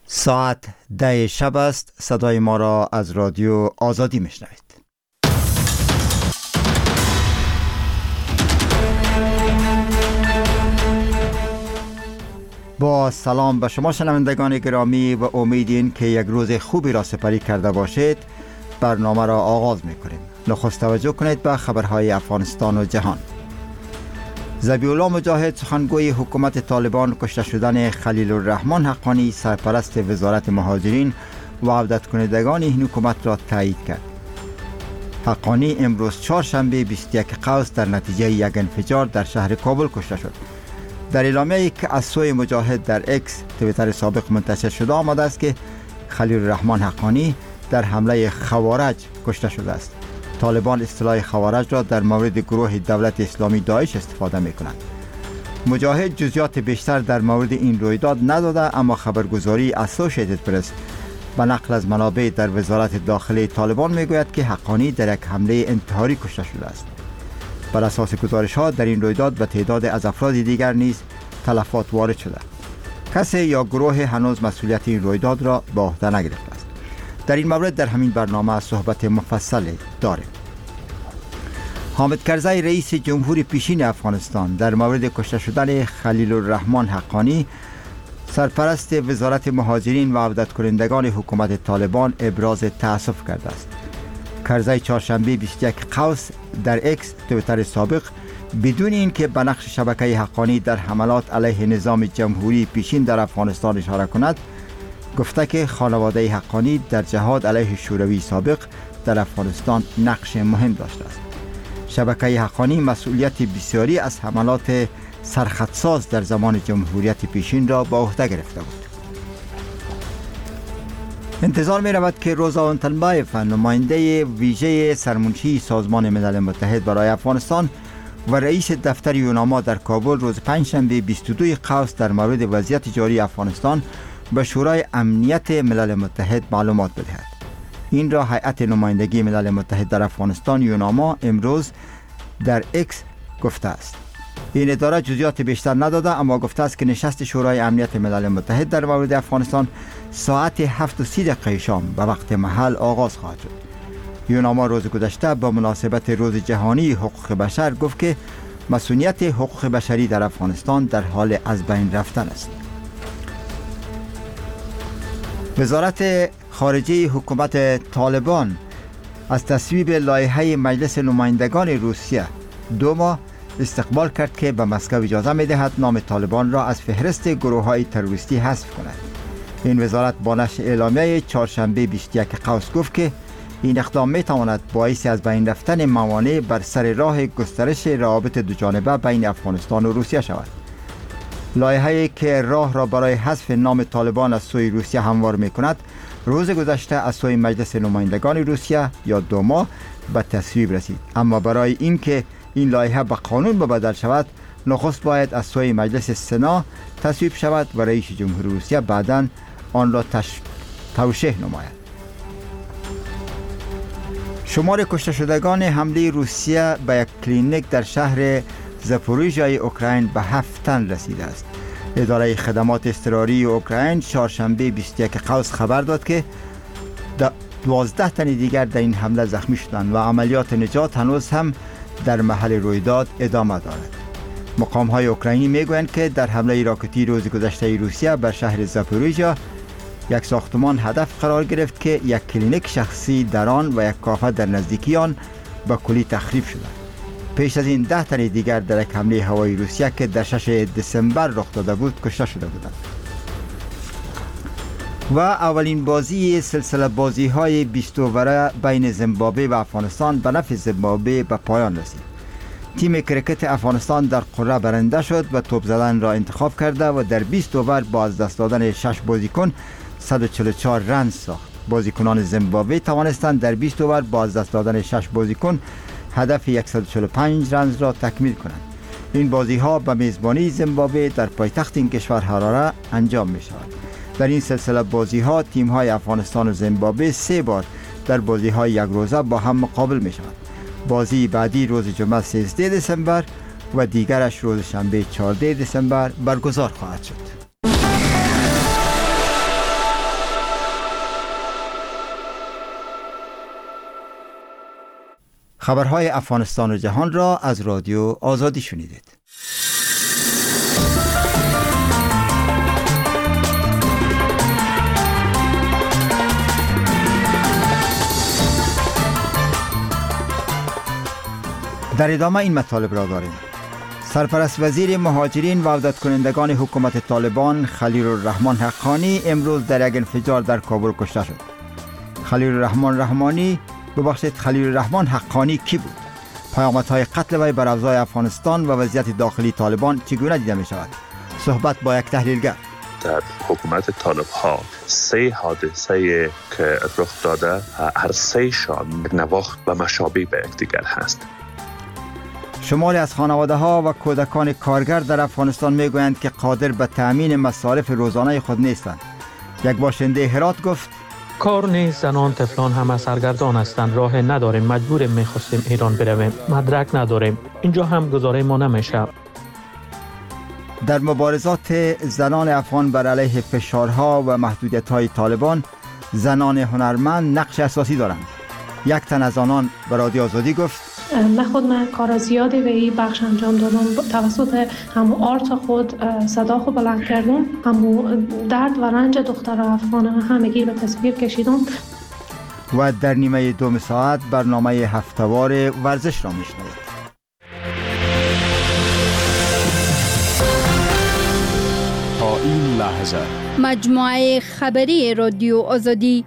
ساعت 10 شب است. صدای ما را از رادیو آزادی میشنوید. با سلام به شما شنوندگان گرامی و امیدین که یک روز خوبی را سپری کرده باشید. برنامه را آغاز میکنیم. نخست توجه کنید به خبرهای افغانستان و جهان. ذبیح الله مجاهد سخنگوی حکومت طالبان کشته شدن خلیل الرحمن حقانی سرپرست وزارت مهاجرین و عودت کنندگان این حکومت را تایید کرد. حقانی امروز چهارشنبه 21 قوس در نتیجه یک انفجار در شهر کابل کشته شد. در اعلامیه‌ای که از سوی مجاهد در اکس توییتر سابق منتشر شده آمده است که خلیل الرحمن حقانی در حمله خوارج کشته شده است. طالبان اصطلاح خوارج را در مورد گروه دولت اسلامی داعش استفاده می کنند. مجاهد جزئیات بیشتر در مورد این رویداد نداده، اما خبرگزاری اسوسییتد پرس به نقل از منابع در وزارت داخلی طالبان می گوید که حقانی در یک حمله انتحاری کشته شده است. بر اساس گزارش ها در این رویداد به تعداد از افراد دیگر نیز تلفات وارد شده. کسی یا گروه هنوز مسئولیت این رویداد را به عهده نگرفته است. در این مورد در همین برنامه صحبت مفصل داریم. حامد کرزی رئیس جمهور پیشین افغانستان در مورد کشته شدن خلیل الرحمن حقانی سرپرست وزارت مهاجرین و عودت کنندگان حکومت طالبان ابراز تأسف کرده است. کرزی چهارشنبه 21 قوس در اکس توییتر سابق بدون اینکه به نقش شبکه حقانی در حملات علیه نظام جمهوری پیشین در افغانستان اشاره کند، گفته که خانواده حقانی در جهاد علیه شوروی سابق در افغانستان نقش مهم داشته است. شبکه حقانی مسئولیت بسیاری از حملات سرخطساز در زمان جمهوریت پیشین را به عهده گرفته بود. انتظار می رود که روزا اونتنبایف، نماینده ویژه سرمنشی سازمان ملل متحد برای افغانستان و رئیس دفتر یوناما در کابل روز پنجشنبه 22 قوس در مورد وضعیت جاری افغانستان به شورای امنیت ملل متحد معلومات بدهد. این را هیئت نمایندگی ملل متحد در افغانستان یوناما امروز در اکس گفته است. این اداره جزئیات بیشتر نداده، اما گفته است که نشست شورای امنیت ملل متحد در مورد افغانستان ساعت 7:30 شام به وقت محل آغاز خواهد شد. یوناما روز گذشته با مناسبت روز جهانی حقوق بشر گفت که مسئولیت حقوق بشری در افغانستان در حال از بین رفتن است. وزارت خارجه حکومت طالبان از تصویب لایحه مجلس نمایندگان روسیه دوما استقبال کرد که به مسکو اجازه می‌دهد نام طالبان را از فهرست گروه‌های تروریستی حذف کند. این وزارت با نشر اعلامیه چهارشنبه 21 قوس گفت که این اقدام می‌تواند باعث از بین رفتن موانع بر سر راه گسترش روابط دوجانبه بین افغانستان و روسیه شود. لایحه‌ای که راه را برای حذف نام طالبان از سوی روسیه هموار می‌کند، روز گذشته از سوی مجلس نمایندگان روسیه یا دوما به تصویب رسید. اما برای اینکه این لایحه به قانون بدل شود، نخست باید از سوی مجلس سنا تصویب شود و رئیس جمهور روسیه بعداً آن را توشیح نماید. شمار کشته شدگان حمله روسیه به یک کلینیک در شهر زاپوریژیای اوکراین به 7 تن رسیده است. اداره خدمات اضطراری اوکراین چهارشنبه 21 قوس خبر داد که 12 تن دیگر در این حمله زخمی شدند و عملیات نجات هنوز هم در محل رویداد ادامه دارد. مقام‌های اوکراینی میگویند که در حمله راکتی روز گذشته روسیه بر شهر زاپوریژیا یک ساختمان هدف قرار گرفت که یک کلینیک شخصی در آن و یک کافه در نزدیکی آن به کلی تخریب شدند. پیش از این 10 تن دیگر در یک حمله هوایی روسیه که در 6 دسامبر رخ داده بود کشته شده بودند. و اولین بازی سلسله بازی‌های 20 اووره بین زیمبابوه و افغانستان به نفع زیمبابوه به پایان رسید. تیم کرکت افغانستان در قره برنده شد و توپ زدن را انتخاب کرده و در 20 اوور با از دست دادن 6 بازیکن 144 رن ساخت. بازیکنان زیمبابوه توانستند در 20 اوور با از دست دادن 6 بازیکن هدف 145 رن را تکمیل کنند. این بازی‌ها به میزبانی زیمبابوه در پایتخت این کشور حراره انجام می شود. در این سلسله بازی‌ها تیم‌های افغانستان و زیمبابوه 3 بار در بازی‌های یک روزه با هم مقابل می شود. بازی بعدی روز جمعه 13 دسامبر و دیگرش روز شنبه 14 دسامبر برگزار خواهد شد. خبرهای افغانستان و جهان را از رادیو آزادی شنیدید. در ادامه این مطالب را داریم. سرپرست وزیر مهاجرین و عودت کنندگان حکومت طالبان خلیل الرحمن حقانی امروز در یک انفجار در کابل کشته شد. خلیل الرحمن حقانی کی بود؟ پیامدهای قتل وی بر اوضاع افغانستان و وضعیت داخلی طالبان چگونه دیده می شود؟ صحبت با یک تحلیلگر. در حکومت طالب ها 3 حادثه که رخ داده، هر 3 شان نواخت و مشابه به یکدیگر هست. شماری از خانواده ها و کودکان کارگر در افغانستان می گویند که قادر به تامین مصارف روزانه خود نیستند. یک باشنده هرات گفت کار نیست، زنان طفلان همه سرگردان هستند، راه نداریم، مجبوریم میخواستیم ایران برویم، مدرک نداریم، اینجا هم گزاره ما نمیشه. در مبارزات زنان افغان بر علیه فشارها و محدودیت‌های طالبان، زنان هنرمند نقش اساسی دارند. یک تن از آنان به رادیو آزادی گفت من خود کار زیادی به این بخش انجام دادم، توسط همو آرت خود صدا خود بلند کردم، همو درد و رنج دختر افغان همگی به تصویر کشیدم. و در نیمه 2 ساعت برنامه هفتهوار ورزش را میشنوید. تا این لحظه مجموعه خبری رادیو آزادی.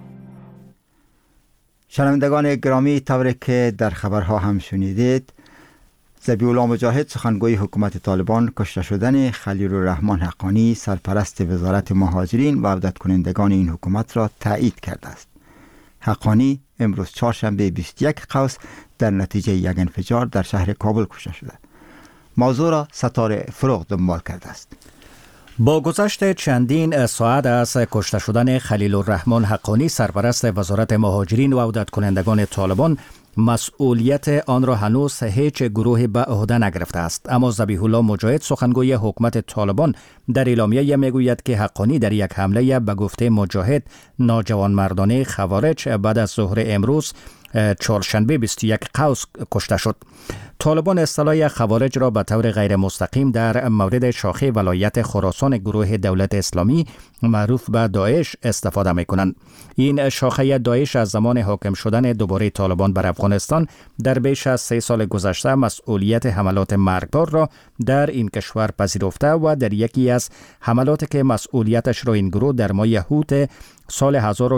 شنوندگان گرامی، طوری که در خبرها هم شنیدید، ذبیح الله مجاهد سخنگوی حکومت طالبان کشته شدن خلیل الرحمن حقانی سرپرست وزارت مهاجرین و عودت کنندگان این حکومت را تایید کرده است. حقانی امروز چهارشنبه 21 قوس در نتیجه یک انفجار در شهر کابل کشته شده. موضوع را ستاره فروغ دنبال کرده است. با گذشت چندین ساعت از کشته شدن خلیل الرحمن حقانی سرپرست وزارت مهاجرین و عودت کنندگان طالبان، مسئولیت آن را هنوز هیچ گروه به عهده نگرفته است. اما ذبیح الله مجاهد سخنگوی حکومت طالبان در اعلامیه میگوید که حقانی در یک حمله به گفته مجاهد ناجوانمردانه خوارج بعد از ظهر امروز چهارشنبه 21 قوس کشته شد. طالبان اصطلاح خوارج را به طور غیر مستقیم در مورد شاخه ولایت خراسان گروه دولت اسلامی معروف به داعش استفاده می کنند. این شاخه داعش از زمان حاکم شدن دوباره طالبان بر افغانستان در بیش از 3 سال گذشته مسئولیت حملات مرگبار را در این کشور پذیرفته و در یکی از حملاتی که مسئولیتش را این گروه در ماه اوت سال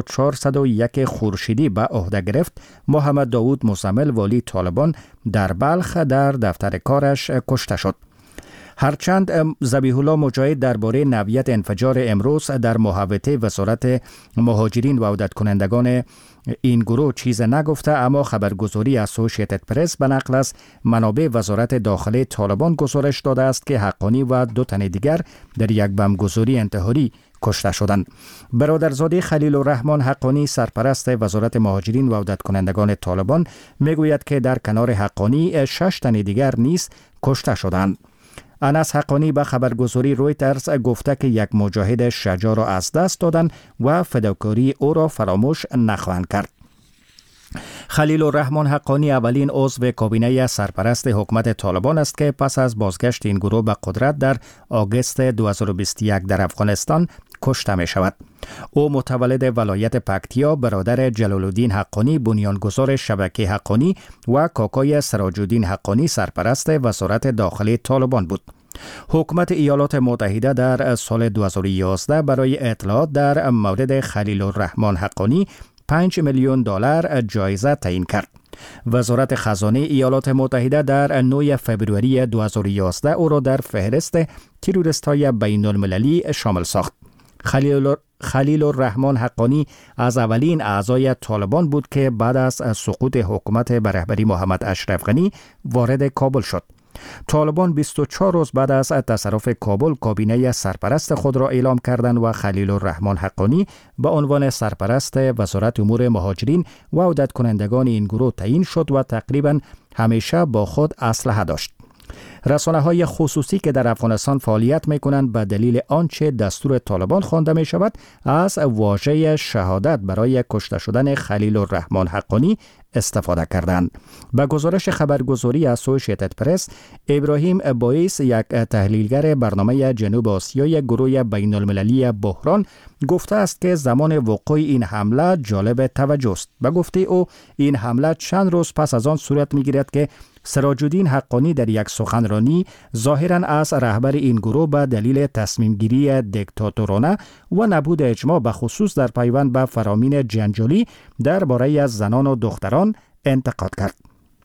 1401 خورشیدی به عهده گرفت، محمد داوود مزمل والی طالبان در بلخ در دفتر کارش کشته شد. هرچند ذبیح الله مجاهد درباره نوعیت انفجار امروز در محوطه وزارت مهاجرین و عودت کنندگان این گروه چیز نگفته، اما خبرگزاری اسوسییتد پرس به نقل از منابع وزارت داخلی طالبان گزارش داده است که حقانی و 2 تن دیگر در یک بمبگذاری انتحاری کشته شدند. برادرزاده خلیل الرحمن حقانی سرپرست وزارت مهاجرین و عودت کنندگان طالبان میگوید که در کنار حقانی 6 تن دیگر نیز کشته شدند. انس حقانی به خبرگزاری رویترز گفته که یک مجاهد شجاع را از دست دادند و فداکاری او را فراموش نخواهند کرد. خلیل الرحمن حقانی اولین عضو کابینه سرپرست حکومت طالبان است که پس از بازگشت این گروه به قدرت در آگوست 2021 در افغانستان کشته می شود. او متولد ولایت پکتیا، برادر جلال الدین حقانی بنیانگذار شبکه حقانی و کاکای سراج الدین حقانی سرپرست وزارت داخلی طالبان بود. حکومت ایالات متحده در سال 2011 برای اطلاعات در مورد خلیل الرحمن حقانی $5 میلیون جایزه تعیین کرد. وزارت خزانه ایالات متحده در 9 فوریه 2011 او را در فهرست تروریست‌های بین‌المللی شامل ساخت. خلیل الرحمن حقانی از اولین اعضای طالبان بود که بعد از سقوط حکومت به رهبری محمد اشرف غنی وارد کابل شد. طالبان 24 روز بعد از تصرف کابل کابینه سرپرست خود را اعلام کردند و خلیل الرحمن حقانی به عنوان سرپرست وزارت امور مهاجرین و عودت کنندگان این گروه تعیین شد و تقریبا همیشه با خود اسلحه داشت. رسانه‌های خصوصی که در افغانستان فعالیت می‌کنند به دلیل آنچه دستور طالبان خوانده می‌شود از واژه شهادت برای کشته شدن خلیل الرحمن حقانی استفاده کردند. به گزارش خبرگزاری اسوسییتد پرس، ابراهیم بوئیس، یک تحلیلگر برنامه جنوب آسیای گروه بین المللی بحران، گفته است که زمان وقوع این حمله جالب توجه است. به گفته او، این حمله چند روز پس از آن صورت می‌گیرد که سراج الدین حقانی در یک سخنرانی ظاهراً از رهبر این گروه به دلیل تصمیم گیری دیکتاتورانه و نبود اجماع به خصوص در پیوند به فرامین جنجالی درباره از زنان و دختران انتقاد کرد.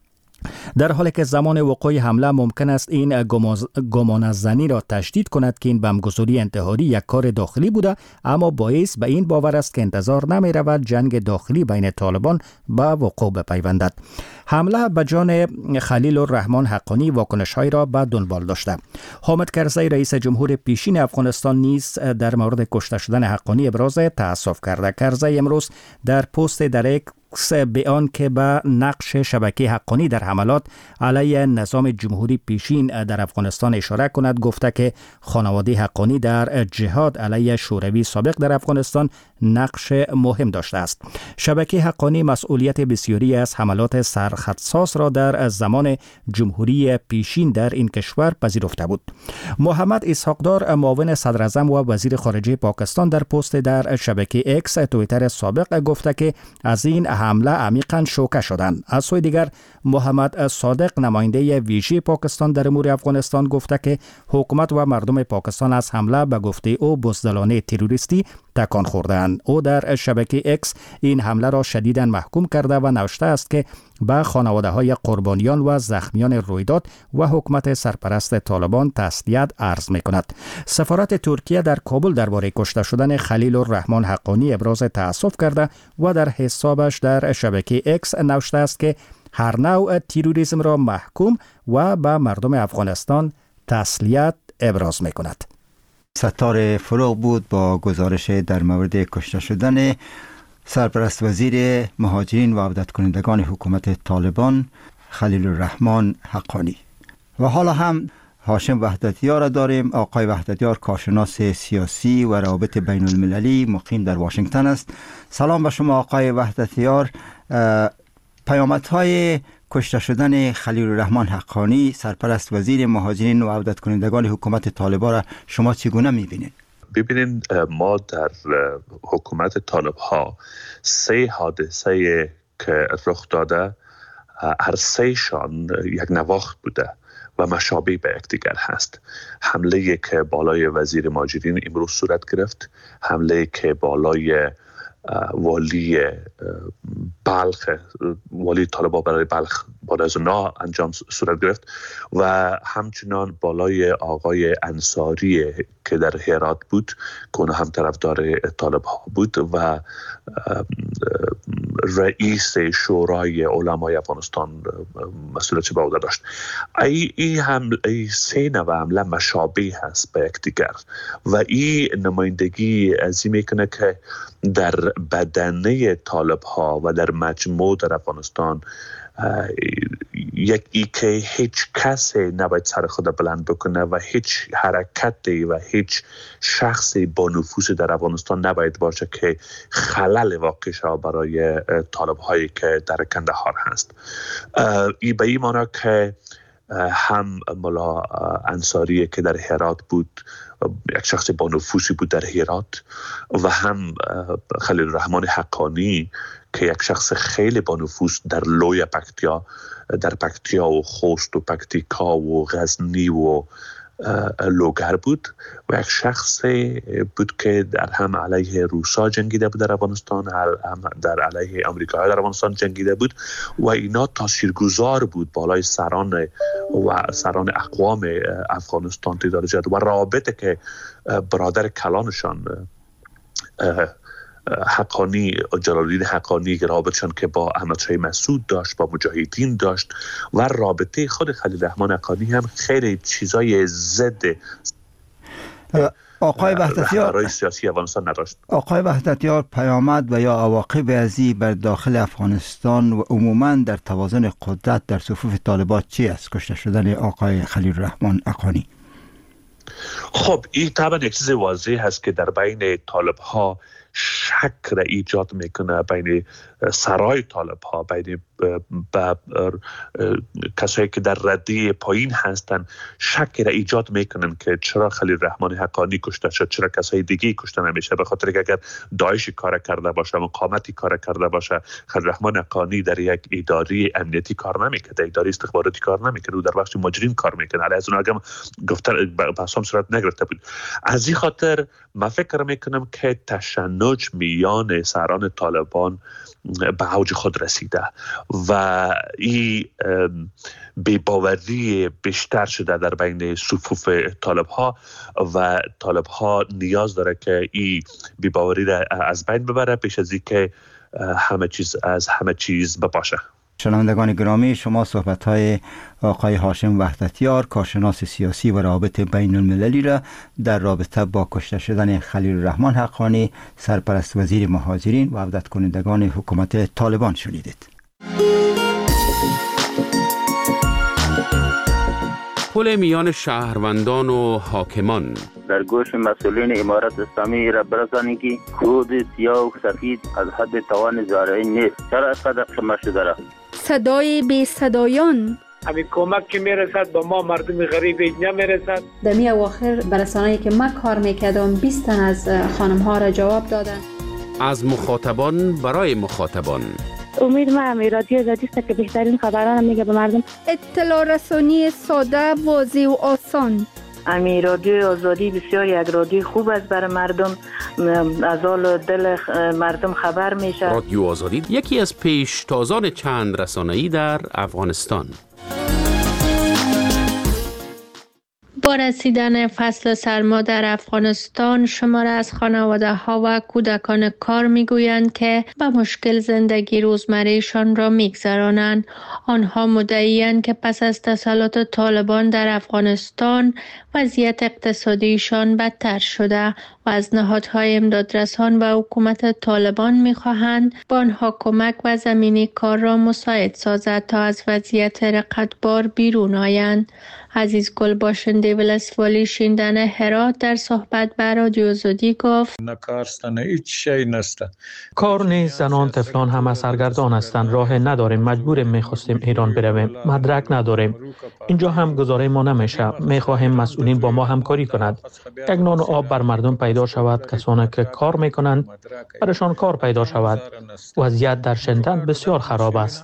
در حالی که زمان وقوع حمله ممکن است این گمان از زنی را تشدید کند که این بمبگذاری انتحاری یک کار داخلی بوده، اما باعث به این باور است که انتظار نمی رود جنگ داخلی بین طالبان به وقوع بپیوندد. حمله به جان خلیل الرحمن حقانی واکنش‌های را به دنبال داشته. حامد کرزی رئیس جمهور پیشین افغانستان نیز در مورد کشته شدن حقانی ابراز تأسف کرده. کرزی امروز در پست در اکس بیان که به نقش شبکه حقانی در حملات علیه نظام جمهوری پیشین در افغانستان اشاره کند، گفته که خانواده حقانی در جهاد علیه شوروی سابق در افغانستان نقش مهم داشته است. شبکه حقانی مسئولیت بسیاری از حملات سرخطساز را در زمان جمهوری پیشین در این کشور پذیرفته بود. محمد اسحاقدار، معاون صدر اعظم و وزیر خارجه پاکستان، در پست در شبکه اکس توییتر سابق گفته که از این حمله عمیقاً شوکه شدند. از سوی دیگر محمد صادق، نماینده ویژه پاکستان در امور افغانستان، گفته که حکومت و مردم پاکستان از حمله به گفته او بزدلانه تروریستی تکان خوردند. او در شبکه اکس این حمله را شدیداً محکوم کرده و نوشته است که به خانواده های قربانیان و زخمیان رویداد و حکومت سرپرست طالبان تسلیت عرض می کند. سفارت ترکیه در کابل درباره کشته شدن خلیل الرحمن حقانی ابراز تأسف کرده و در حسابش در شبکه اکس نوشته است که هر نوع تروریسم را محکوم و به مردم افغانستان تسلیت ابراز می کند. ستار فروغ بود با گزارش در مورد کشته شدن سرپرست وزیر مهاجرین و عودت کنندگان حکومت طالبان خلیل الرحمن حقانی. و حالا هم هاشم وحدتیار را داریم. آقای وحدتیار کارشناس سیاسی و روابط بین المللی مقیم در واشنگتن است. سلام به شما آقای وحدتیار. پیامدهای کشته شدن خلیل الرحمن حقانی سرپرست وزیر مهاجرین و عودت کنندگان حکومت طالبان را شما چگونه می‌بینید؟ ببینید، ما در حکومت طالب ها 3 حادثه که رخ داده، هر 3 شان یک نواخت بوده و مشابه به یکدیگر هست. حمله که بالای وزیر مهاجرین امروز صورت گرفت، حمله که بالای والی بلخ، والی طالبان برای بلخ بعد از اونا انجام صورت گرفت، و همچنان بالای آقای انصاری که در هرات بود که اون هم طرفدار طالب ها بود و رئیس شورای علمای افغانستان مسئولیت به عهده داشت. ای 3 نوع حمله مشابه هست به یکدیگر و این نمایندگی از این میکنه که در بدنه طالب ها و در مجموع در افغانستان یکی که هیچ کسی نباید سر خود بلند بکنه و هیچ حرکتی و هیچ شخصی با نفوذ در افغانستان نباید باشه که خلل واقع شود برای طالب هایی که در کندهار هست. ای به این معنی که هم ملا انصاری که در هرات بود، یک شخص با نفوذی بود در هرات، و هم خلیل الرحمن حقانی که یک شخص خیلی با نفوذ در لوی پکتیا، در پکتیا و خوست و پکتیکا و غزنی و لوگر بود و یک شخص بود که در هم علیه روسا جنگیده بود در افغانستان، هم در علیه امریکا در افغانستان جنگیده بود و اینا تاثیرگذار بود بالای سران اقوام افغانستان تعداد زیاد و رابطه که برادر کلانشان حقانی، جلال‌الدین حقانی، رابطشان که با احمد شاه مسعود داشت، با مجاهدین داشت، و رابطه خود خلیل الرحمن حقانی هم خیلی چیزای ضد آقای وحدتیار سیاسی افغانستان نداشت. آقای وحدتیار، پیامد و یا عواقب ازی بر داخل افغانستان و عموما در توازن قدرت در صفوف طالبان چی است؟ کشته شدن آقای خلیل الرحمن حقانی. خب این طبعا یک چیز واضح هست که در بین طالب ها شک را ایجاد میکنه، بین سرای طالب ها، بین کسایی که در رده پایین هستن شک را ایجاد میکنن که چرا خلیل الرحمن حقانی کشته شد، چرا کسای دیگه کشته نمیشه. به خاطر که اگر داعش کار کرده باشه، مقاومتی کار کرده باشه، خلیل الرحمن حقانی در یک اداره امنیتی کار نمیکنه، در اداره استخباراتی کار نمیکنه، او در بخش مجرم کار میکنه. علی از اون اگه گفتن بحثم صورت نگرفته بود. از این خاطر من فکر میکنم که تشنج میان سران طالبان به اوج خود رسیده و این بی‌باوری بیشتر شده در بین صفوف طالب ها و طالب ها نیاز داره که این بی‌باوری را از بین ببره پیش از اینکه همه چیز از همه چیز بپاشه. شنوندگان گرامی، شما صحبت‌های آقای هاشم وحدتیار، کارشناس سیاسی و روابط بین المللی را در رابطه با کشته شدن خلیل الرحمن حقانی، سرپرست وزیر مهاجرین و عودت کنندگان حکومت طالبان شنیدید. پل میان شهروندان و حاکمان در گوش مسئولین امارت اسلامی را برسانی که کود سیاه و سفید از حد توان زارعی نیست. چرا اینقدر خمه شده را؟ صدای بی صدایان. همین کمک که میرسد با ما مردم غریب نمیرسد. در می اواخر برسانه‌ای که من کار میکردم 20 تن از خانم ها را جواب دادن. از مخاطبان برای مخاطبان. امید ما رادیو آزادی است که بهترین خبران میگه به مردم. اطلاع رسانی ساده، واضح و آسان. امی رادیو آزادی بسیار یک رادیو خوب است برای مردم، از حال دل مردم خبر میشه. رادیو آزادی یکی از پیشتازان چند رسانه‌ای در افغانستان. با رسیدن فصل سرما در افغانستان، شمار از خانواده ها و کودکان کار میگویند که به مشکل زندگی روزمرهشان را میگذرانند. آنها مدعی‌اند که پس از تسلط طالبان در افغانستان وضعیت اقتصادیشان بدتر شده و از نهادهای امدادرسان و حکومت طالبان میخواهند با آنها کمک و زمینی کار را مساعد سازد تا از وضعیت رقتبار بیرون آیند. عزیز گل باشنده ولسوالی شیندن هرات در صحبت با رادیو آزادی گفت: کار نیست، زنان طفلان همه سرگردان هستند، راه نداریم، مجبور میخواستیم ایران برویم، مدرک نداریم، اینجا هم گزاره ما نمیشه، میخواهیم مسئولین با ما همکاری کند، یک نان و آب بر مردم پیدا شود، کسانی که کار میکنند برشان کار پیدا شود. وضعیت در شندن بسیار خراب است.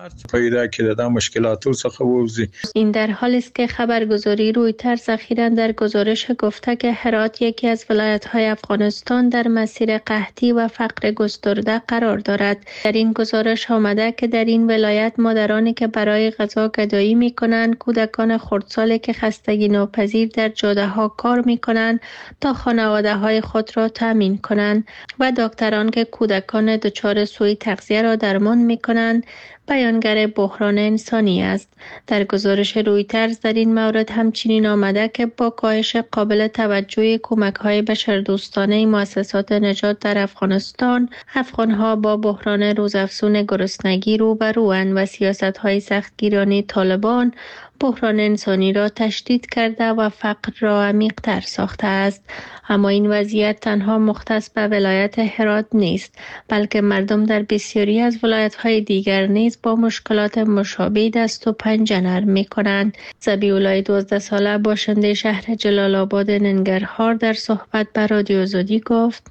این در حالی است که خبرگزاری رویترز اخیراً در گزارش گفته که هرات یکی از ولایت‌های افغانستان در مسیر قحطی و فقر گسترده قرار دارد. در این گزارش آمده که در این ولایت مادرانی که برای غذا گدایی می‌کنند، کودکان خردسالی که خستگی ناپذیر در جاده‌ها کار می‌کنند تا خانواده‌های خود را تامین کنند و دکتران که کودکان دچار سوء تغذیه را درمان می‌کنند بیانگر بحران انسانی است. در گزارش رویترز در این مورد همچنین آمده که با کاهش قابل توجه کمک‌های بشردوستانه مؤسسات نجات در افغانستان، افغان‌ها با بحران روزافزون گرسنگی روبروند و سیاست‌های سختگیرانه طالبان بحران انسانی را تشدید کرده و فقر را عمیق‌تر ساخته است. اما این وضعیت تنها مختص به ولایت هرات نیست، بلکه مردم در بسیاری از ولایت‌های دیگر نیز با مشکلات مشابه دست و پنجه نرم می‌کنند. ذبیح‌الله 12 ساله باشنده شهر جلال آباد ننگرهار در صحبت با رادیو آزادی گفت: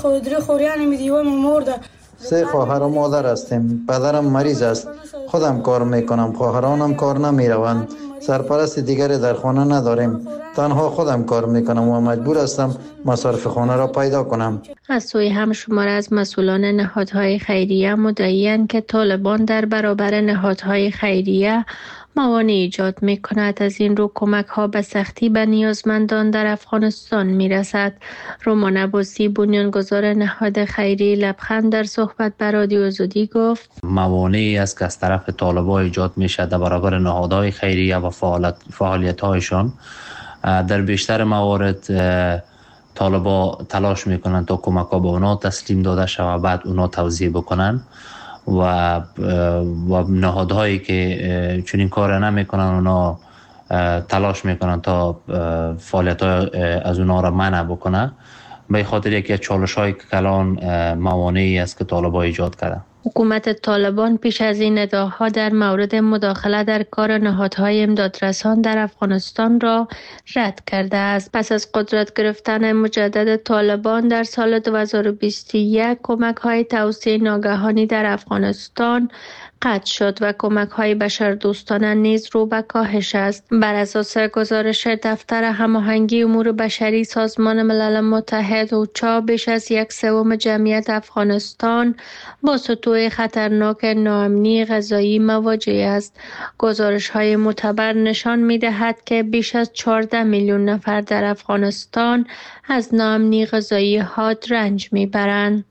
سه خواهر و مادر هستیم. پدرم مریض است. خودم کار میکنم. خواهرانم کار نمیروند. سرپرست دیگری در خانه نداریم. تنها خودم کار میکنم و مجبور هستم مصارف خانه را پیدا کنم. از سوی هم شمار از مسئولان نهادهای خیریه مدعی‌اند که طالبان در برابر نهادهای خیریه موانع ایجاد می کند. از این رو کمک ها به سختی به نیازمندان در افغانستان می رسد. رومان عباسی بنیانگذار نهاد خیری لبخند در صحبت با رادیو آزادی گفت: موانعی است که از طرف طالبان ایجاد می شد در برابر نهادهای خیریه و فعالیت هایشان. در بیشتر موارد طالبان تلاش می کنند تا کمک ها به اونا تسلیم داده شود و بعد اونا توزیع بکنند و نهادهایی که چنین کار نمیکنن اونا تلاش میکنن تا فعالیت‌های از اونا را منع بکنه. به خاطر یکی از چالش‌هایی که کلان موانعی است که طالبان ایجاد کرده. حکومت طالبان پیش از این ادعاها در مورد مداخله در کار نهادهای امدادرسان در افغانستان را رد کرده است. پس از قدرت گرفتن مجدد طالبان در سال 2021 کمک‌های توسعه ناگهانی در افغانستان قطع شد و کمک‌های بشردوستانه نیز رو به کاهش است. بر اساس گزارش دفتر هماهنگی امور بشری سازمان ملل متحد اوچا، بیش از 1/3 جمعیت افغانستان با سطوح خطرناک ناامنی غذایی مواجه است. گزارش‌های معتبر نشان می‌دهد که بیش از 14 میلیون نفر در افغانستان از ناامنی غذایی حاد رنج می‌برند.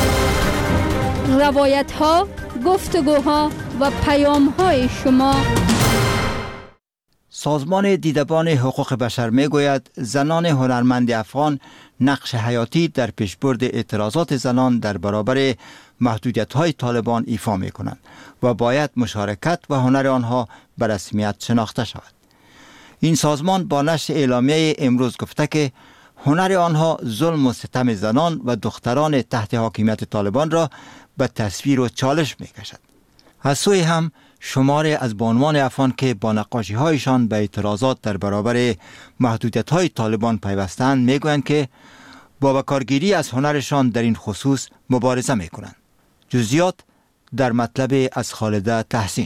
روایت‌ها، گفتگوها و پیام‌های شما. سازمان دیدبان حقوق بشر میگوید زنان هنرمند افغان نقش حیاتی در پیشبرد اعتراضات زنان در برابر محدودیت‌های طالبان ایفا می‌کنند و باید مشارکت و هنر آنها به رسمیت شناخته شود. این سازمان با نشر اعلامیه امروز گفته که هنر آنها ظلم و ستم زنان و دختران تحت حاکمیت طالبان را به تصویر و چالش می‌کشد. از سوی هم شماری از بانوان افغان که با نقاشی‌هایشان به اعتراضات در برابر محدودیت‌های طالبان پیوستند میگویند که با بکارگیری از هنرشان در این خصوص مبارزه میکنند. جزئیات در مطلب از خالده تحسین.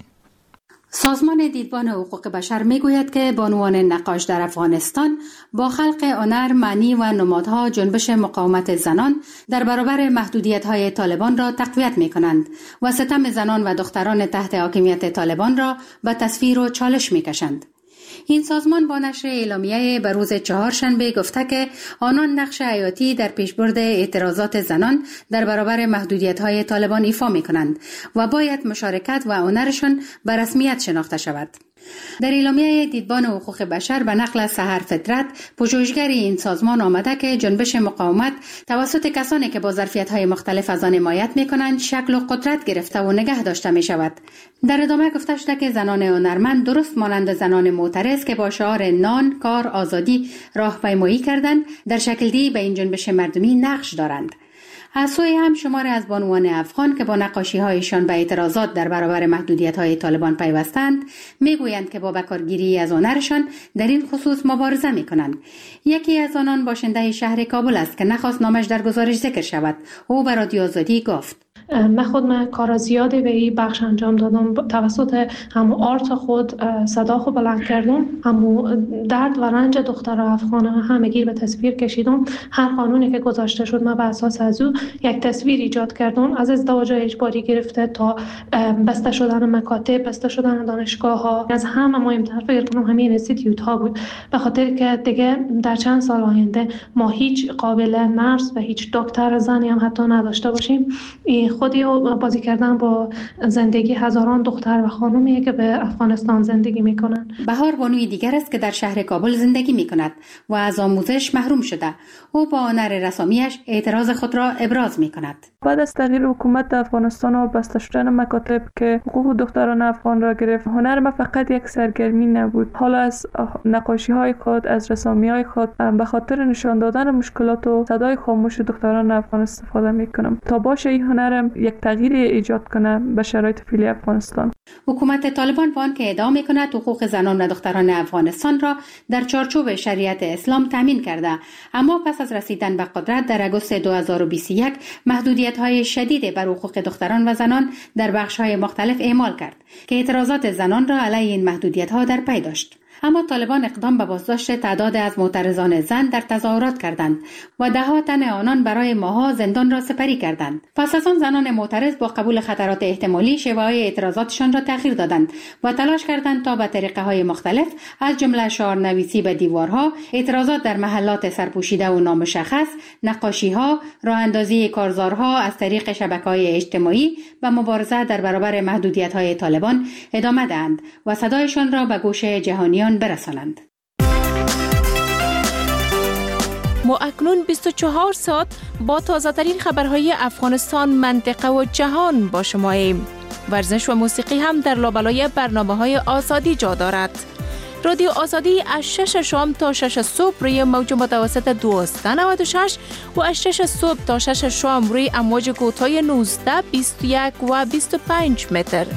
سازمان دیدبان حقوق بشر میگوید که بانوان نقاش در افغانستان با خلق هنر، معنی و نمادها جنبش مقاومت زنان در برابر محدودیت‌های طالبان را تقویت می‌کنند و ستم زنان و دختران تحت حاکمیت طالبان را به تصویر و چالش می‌کشند. این سازمان با نشر اعلامیه به روز چهارشنبه گفته که آنان نقش حیاتی در پیشبرد اعتراضات زنان در برابر محدودیت‌های طالبان ایفا می‌کنند و باید مشارکت و هنرشان به رسمیت شناخته شود. در اعلامیه دیدبان حقوق بشر به نقل از سحر فطرت، پژوهشگر این سازمان آمده که جنبش مقاومت توسط کسانی که با ظرفیت‌های مختلف از آن حمایت می‌کنند شکل و قدرت گرفته و نگه داشته می‌شود. در ادامه گفته شده که زنان هنرمند درست مانند زنان معترض که با شعار نان، کار، آزادی راهپیمایی کردند، در شکل‌دهی به این جنبش مردمی نقش دارند. از سوی هم شماری از بانوان افغان که با نقاشی‌هایشان به اعتراضات در برابر محدودیت‌های طالبان پیوستند میگویند که با بکارگیری از هنرشان در این خصوص مبارزه می‌کنند. یکی از آنان باشنده شهر کابل است که نخواست نامش در گزارش ذکر شود. او به رادیو آزادی گفت: من خود کار زیادی به این بخش انجام دادم. توسط همون آرت خود صدا خود بلند کردم، همون درد و رنج دختر افغان همگی به تصویر کشیدم. هر قانونی که گذاشته شد من به اساس از او یک تصویر ایجاد کردم، از ازدواج اجباری گرفته تا بسته شدن مکاتب، بسته شدن دانشگاه ها. از همه مهمتر فکر کنم همین اینستیتوت ها بود، به خاطر که دیگه در چند سال آینده ما هیچ قابل نرس و هیچ دکتر زنی هم حتی نداشته باشیم. خودی بازی کردن با زندگی هزاران دختر و خانومی که به افغانستان زندگی میکنن. بهار بانوی دیگر است که در شهر کابل زندگی میکند و از آموزش محروم شده. او با هنر رسامیش اعتراض خود را ابراز میکند. بعد از تغییر حکومت افغانستان و بسته شدن مکاتب که حقوق دختران افغان را گرفت، هنر ما فقط یک سرگرمی نبود. حالا از نقاشی های خود، از رسامی های خود به خاطر نشان دادن مشکلات و صدای خاموش دختران افغان استفاده میکنم تا باشه این هنرم یک تغییری ایجاد کنه به شرایط فعلی افغانستان. حکومت طالبان با آنکه ادعا میکند حقوق زنان و دختران افغانستان را در چارچوب شریعت اسلام تامین کرده، اما پس از رسیدن به قدرت در آگوست 2021 محدودیت‌های شدید بر حقوق دختران و زنان در بخش‌های مختلف اعمال کرد که اعتراضات زنان را علیه این محدودیت‌ها در پی داشت. اما طالبان اقدام به بازداشت تعداد از معترضان زن در تظاهرات کردند و ده‌ها تن آنان برای ماه‌ها زندان را سپری کردند. پس از آن زنان معترض با قبول خطرات احتمالی شیوه‌های اعتراضاتشان را تغییر دادند و تلاش کردند تا به طریقه‌های مختلف از جمله شعارنویسی به دیوارها، اعتراضات در محلات سرپوشیده و نامشخص، نقاشی‌ها، راه‌اندازی کارزارها از طریق شبکه‌های اجتماعی و مبارزه در برابر محدودیت‌های طالبان ادامه دهند و صدایشان را به گوش جهانیان برسانند. ما اکنون 24 ساعت با تازه‌ترین خبرهای افغانستان، منطقه و جهان با شماییم. ورزش و موسیقی هم در لابلای برنامه‌های آزادی جا دارد. رادیو آزادی از 6 شام تا 6 صبح روی موج متوسط 1296 و از 6 صبح تا 6 شام روی امواج کوتاه 19، 21 و 25 متر.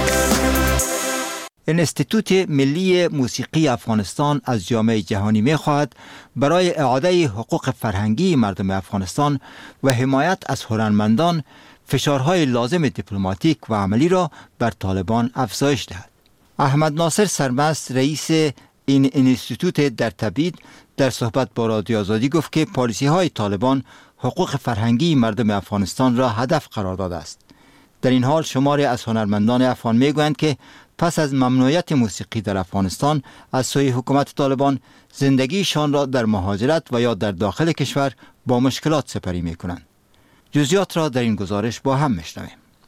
انستیتوت ملی موسیقی افغانستان از جامعه جهانی می‌خواهد برای اعاده حقوق فرهنگی مردم افغانستان و حمایت از هنرمندان فشارهای لازم دیپلماتیک و عملی را بر طالبان افزایش دهد. احمد ناصر سرمست رئیس این انستیتوت در تبعید در صحبت با رادیو آزادی گفت که پالیسی‌های طالبان حقوق فرهنگی مردم افغانستان را هدف قرار داده است. در این حال شماری از هنرمندان افغان میگویند که پس از ممنوعیت موسیقی در افغانستان از سوی حکومت طالبان زندگیشان را در مهاجرت و یا در داخل کشور با مشکلات سپری میکنند. جزئیات را در این گزارش با هم میشنویم.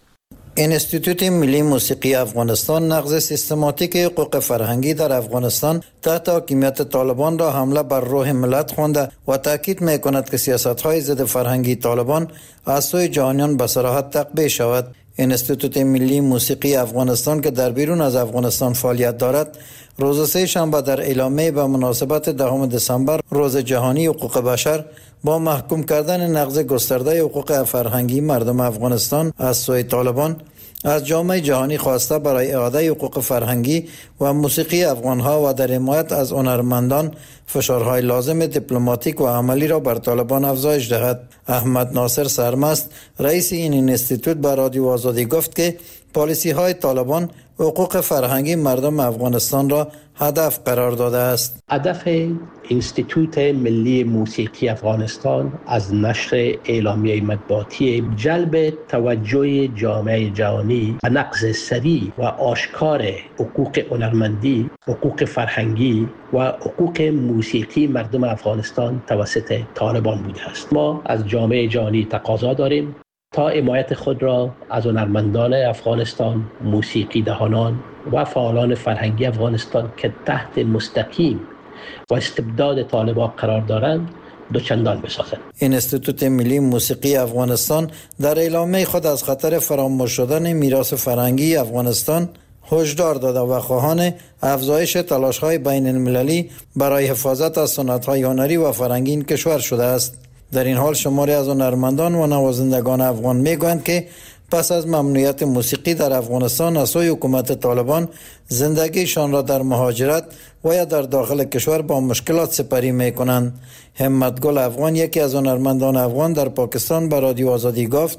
انستیتوت ملی موسیقی افغانستان نقض سیستماتیک حقوق فرهنگی در افغانستان تحت حاکمیت طالبان را حمله بر روح ملت خوانده و تاکید میکند که سیاست‌های ضد فرهنگی طالبان از سوی جهانیان به صراحت تقبیح شود. انستیتوت ملی موسیقی افغانستان که در بیرون از افغانستان فعالیت دارد، روز سه شنبه در اعلامیه به مناسبت 10 دسامبر روز جهانی حقوق بشر با محکوم کردن نقض گسترده حقوق فرهنگی مردم افغانستان از سوی طالبان از جامعه جهانی خواسته برای اعاده حقوق فرهنگی و موسیقی افغانها و در حمایت از هنرمندان فشارهای لازم دیپلماتیک و عملی را بر طالبان افزایش دهد. احمد ناصر سرمست رئیس این انستیتوت به رادیو آزادی گفت که پالیسی های طالبان حقوق فرهنگی مردم افغانستان را هدف قرار داده است. هدف انستیتوت ملی موسیقی افغانستان از نشر اعلامیه مطبوعاتی جلب توجه جامعه جهانی به نقض سریع و آشکار حقوق هنرمندی، حقوق فرهنگی و حقوق موسیقی مردم افغانستان توسط طالبان بوده است. ما از جامعه جهانی تقاضا داریم تا حمایت خود را از هنرمندان افغانستان، موسیقی دهانان و فعالان فرهنگی افغانستان که تحت مستقیم و استبداد طالبان قرار دارند دوچندان بسازند. انستیتوت ملی موسیقی افغانستان در اعلامیه خود از خطر فراموش شدن میراث فرهنگی افغانستان هشدار داده و خواهان افزایش تلاش‌های بین المللی برای حفاظت از سنت‌های هنری و فرهنگی این کشور شده است. در این حال شماری از هنرمندان و نوازندگان افغان میگویند که پس از ممنوعیت موسیقی در افغانستان از سوی حکومت طالبان زندگیشان را در مهاجرت و یا در داخل کشور با مشکلات سپری میکنند. همتگل افغان یکی از هنرمندان افغان در پاکستان به رادیو آزادی گفت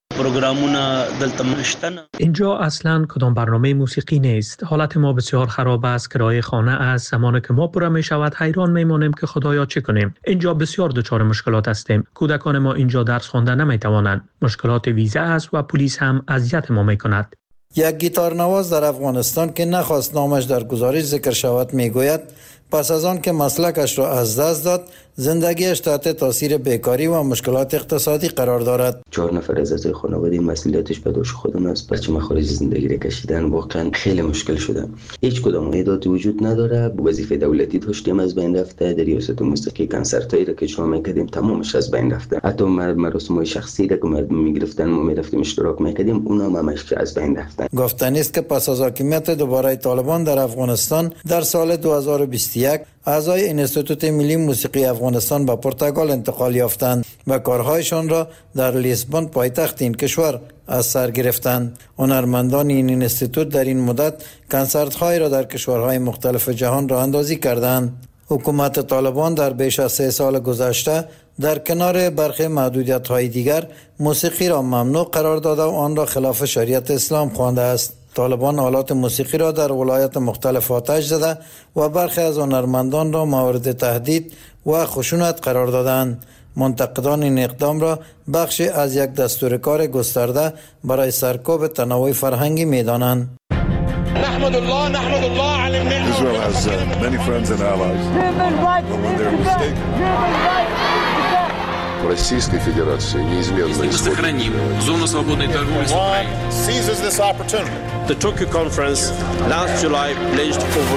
اینجا اصلا کدام برنامه موسیقی نیست. حالت ما بسیار خراب است. کرایه خانه از زمانی که ما پوره می شود حیران میمانیم که خدایا چه کنیم. اینجا بسیار دچار مشکلات هستیم. کودکان ما اینجا درس خواندن نمی توانند. مشکلات ویزا است و پلیس هم اذیت ما می کند. یک گیتار نواز در افغانستان که نخواست نامش در گزارش ذکر شود میگوید پس از آن که مسلکش را از دست داد زندگیش تحت تاثیر بیکاری و مشکلات اقتصادی قرار دارد. 4 نفر از اعضای خانواده مسئولیتش به دوش خودم است. بچه مخارج زندگی را کشیدن واقعا خیلی مشکل شده. هیچ کدام ایداتی وجود نداره. وظیفه دولتی داشتیم از بین رفته. در ریاست موسیقی کنسرتایی را که شما میکردیم تمامش از بین رفته. حتی مراسم‌های شخصی را که مردم میگرفتن ما میرفتیم اشتراک میکردیم اونها هم همش از بین رفتن. گفتنی است که پس از حاکمیت دوباره طالبان در افغانستان در سال 2021 اعضای انستیتوت ملی موسیقی افغانستان به پرتغال انتقال یافتند و کارهایشان را در لیسبون پایتخت این کشور از سر گرفتند. هنرمندان این انستیتوت در این مدت کنسرت‌های را در کشورهای مختلف جهان راه اندازی کردند. حکومت طالبان در بیش از 3 سال گذشته در کنار برخی محدودیت‌های دیگر موسیقی را ممنوع قرار داده و آن را خلاف شریعت اسلام خوانده است. طالبان آلات موسیقی را در ولایات مختلف آتش زده و برخی از هنرمندان را مورد تهدید و خشونت قرار دادند. منتقدان این اقدام را بخشی از یک دستورکار گسترده برای سرکوب تنوع فرهنگی می‌دانند. نحمد الله على النعمة. Israel has many friends and allies. But when they're mistaken. Российской Федерации неизменно сохраним зону свободной торговли с Украиной. Seizes this opportunity. The Tokyo conference last July pledged over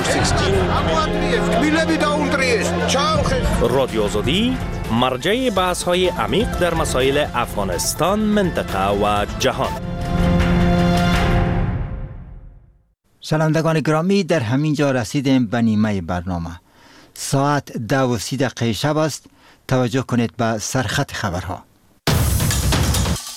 16 رادیو آزادی مرجع بحث‌های عمیق در مسائل افغانستان، منطقه و جهان. شنوندگان گرامی، در همین جا رسیدیم به نیمه برنامه. ساعت 10:30 شب است. توجه کنید به سرخط خبرها.